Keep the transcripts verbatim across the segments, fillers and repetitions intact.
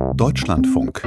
Deutschlandfunk.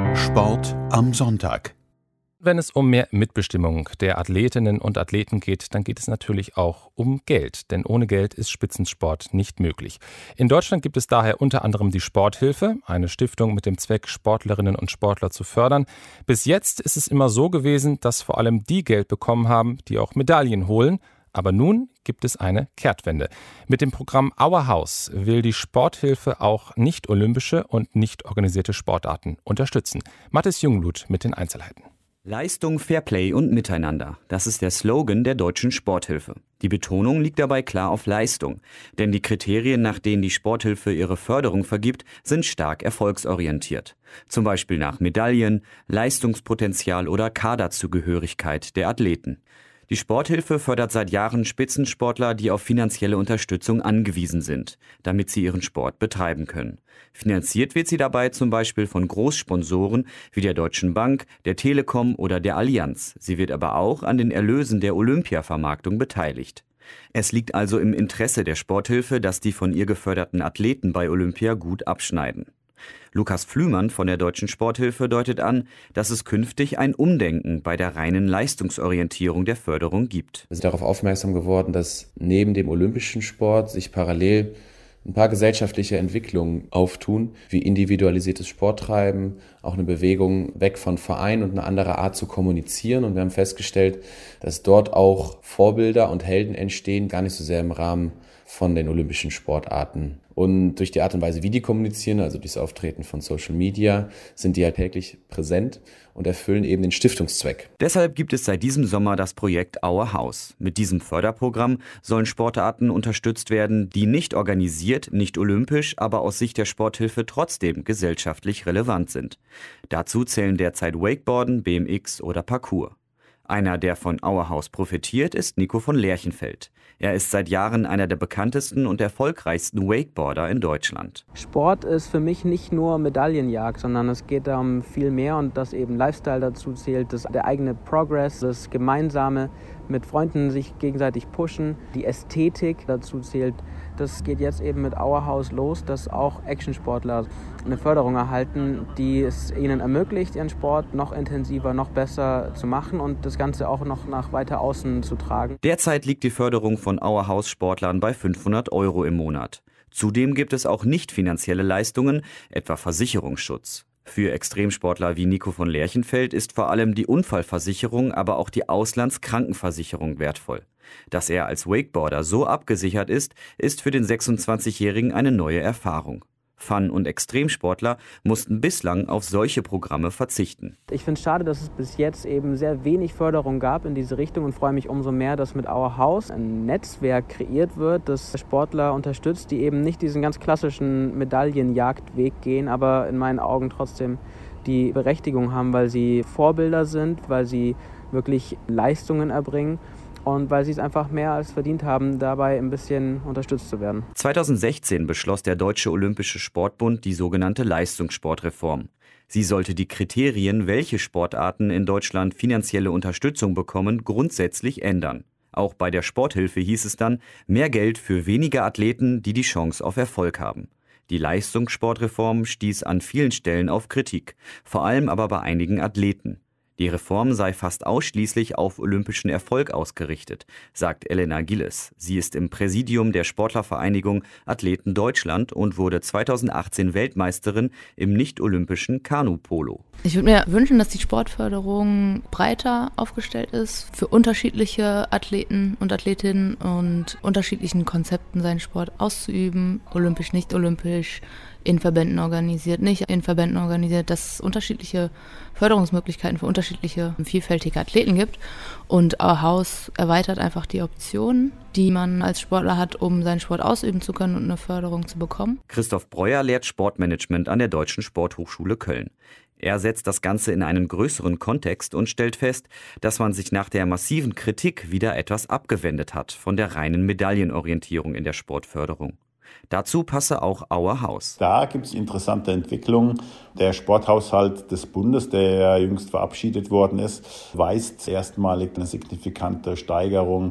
Sport am Sonntag. Wenn es um mehr Mitbestimmung der Athletinnen und Athleten geht, dann geht es natürlich auch um Geld. Denn ohne Geld ist Spitzensport nicht möglich. In Deutschland gibt es daher unter anderem die Sporthilfe, eine Stiftung mit dem Zweck, Sportlerinnen und Sportler zu fördern. Bis jetzt ist es immer so gewesen, dass vor allem die Geld bekommen haben, die auch Medaillen holen. Aber nun gibt es eine Kehrtwende. Mit dem Programm Our House will die Sporthilfe auch nicht-olympische und nicht organisierte Sportarten unterstützen. Mathis Jungblut mit den Einzelheiten. Leistung, Fairplay und Miteinander. Das ist der Slogan der Deutschen Sporthilfe. Die Betonung liegt dabei klar auf Leistung. Denn die Kriterien, nach denen die Sporthilfe ihre Förderung vergibt, sind stark erfolgsorientiert. Zum Beispiel nach Medaillen, Leistungspotenzial oder Kaderzugehörigkeit der Athleten. Die Sporthilfe fördert seit Jahren Spitzensportler, die auf finanzielle Unterstützung angewiesen sind, damit sie ihren Sport betreiben können. Finanziert wird sie dabei zum Beispiel von Großsponsoren wie der Deutschen Bank, der Telekom oder der Allianz. Sie wird aber auch an den Erlösen der Olympia-Vermarktung beteiligt. Es liegt also im Interesse der Sporthilfe, dass die von ihr geförderten Athleten bei Olympia gut abschneiden. Lukas Flümann von der Deutschen Sporthilfe deutet an, dass es künftig ein Umdenken bei der reinen Leistungsorientierung der Förderung gibt. Wir sind darauf aufmerksam geworden, dass neben dem olympischen Sport sich parallel ein paar gesellschaftliche Entwicklungen auftun, wie individualisiertes Sporttreiben, auch eine Bewegung weg von Verein und eine andere Art zu kommunizieren. Und wir haben festgestellt, dass dort auch Vorbilder und Helden entstehen, gar nicht so sehr im Rahmen von den olympischen Sportarten. Und durch die Art und Weise, wie die kommunizieren, also dieses Auftreten von Social Media, sind die halt täglich präsent und erfüllen eben den Stiftungszweck. Deshalb gibt es seit diesem Sommer das Projekt Our House. Mit diesem Förderprogramm sollen Sportarten unterstützt werden, die nicht organisiert, nicht olympisch, aber aus Sicht der Sporthilfe trotzdem gesellschaftlich relevant sind. Dazu zählen derzeit Wakeboarden, B M X oder Parkour. Einer, der von Our House profitiert, ist Nico von Lerchenfeld. Er ist seit Jahren einer der bekanntesten und erfolgreichsten Wakeboarder in Deutschland. Sport ist für mich nicht nur Medaillenjagd, sondern es geht um viel mehr und dass eben Lifestyle dazu zählt, dass der eigene Progress, das Gemeinsame mit Freunden sich gegenseitig pushen, die Ästhetik dazu zählt. Das geht jetzt eben mit Our House los, dass auch Actionsportler eine Förderung erhalten, die es ihnen ermöglicht, ihren Sport noch intensiver, noch besser zu machen und das Ganze auch noch nach weiter außen zu tragen. Derzeit liegt die Förderung von Our House Sportlern bei fünfhundert Euro im Monat. Zudem gibt es auch nicht finanzielle Leistungen, etwa Versicherungsschutz. Für Extremsportler wie Nico von Lerchenfeld ist vor allem die Unfallversicherung, aber auch die Auslandskrankenversicherung wertvoll. Dass er als Wakeboarder so abgesichert ist, ist für den sechsundzwanzigjährigen eine neue Erfahrung. Fun- und Extremsportler mussten bislang auf solche Programme verzichten. Ich finde es schade, dass es bis jetzt eben sehr wenig Förderung gab in diese Richtung und freue mich umso mehr, dass mit Our House ein Netzwerk kreiert wird, das Sportler unterstützt, die eben nicht diesen ganz klassischen Medaillenjagdweg gehen, aber in meinen Augen trotzdem die Berechtigung haben, weil sie Vorbilder sind, weil sie wirklich Leistungen erbringen. Und weil sie es einfach mehr als verdient haben, dabei ein bisschen unterstützt zu werden. zweitausendsechzehn beschloss der Deutsche Olympische Sportbund die sogenannte Leistungssportreform. Sie sollte die Kriterien, welche Sportarten in Deutschland finanzielle Unterstützung bekommen, grundsätzlich ändern. Auch bei der Sporthilfe hieß es dann, mehr Geld für weniger Athleten, die die Chance auf Erfolg haben. Die Leistungssportreform stieß an vielen Stellen auf Kritik, vor allem aber bei einigen Athleten. Die Reform sei fast ausschließlich auf olympischen Erfolg ausgerichtet, sagt Elena Gilles. Sie ist im Präsidium der Sportlervereinigung Athleten Deutschland und wurde zweitausendachtzehn Weltmeisterin im nicht-olympischen Kanu-Polo. Ich würde mir wünschen, dass die Sportförderung breiter aufgestellt ist, für unterschiedliche Athleten und Athletinnen und unterschiedlichen Konzepten seinen Sport auszuüben, olympisch, nicht olympisch, in Verbänden organisiert, nicht in Verbänden organisiert, dass es unterschiedliche Förderungsmöglichkeiten für unterschiedliche, vielfältige Athleten gibt. Und Our House erweitert einfach die Optionen, die man als Sportler hat, um seinen Sport ausüben zu können und eine Förderung zu bekommen. Christoph Breuer lehrt Sportmanagement an der Deutschen Sporthochschule Köln. Er setzt das Ganze in einen größeren Kontext und stellt fest, dass man sich nach der massiven Kritik wieder etwas abgewendet hat von der reinen Medaillenorientierung in der Sportförderung. Dazu passe auch Our House. Da gibt es interessante Entwicklungen. Der Sporthaushalt des Bundes, der jüngst verabschiedet worden ist, weist erstmalig eine signifikante Steigerung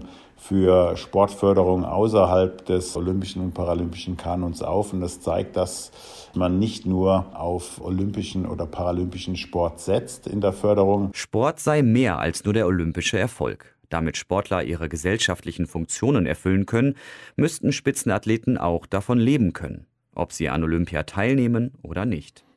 für Sportförderung außerhalb des olympischen und paralympischen Kanons auf. Und das zeigt, dass man nicht nur auf olympischen oder paralympischen Sport setzt in der Förderung. Sport sei mehr als nur der olympische Erfolg. Damit Sportler ihre gesellschaftlichen Funktionen erfüllen können, müssten Spitzenathleten auch davon leben können, ob sie an Olympia teilnehmen oder nicht.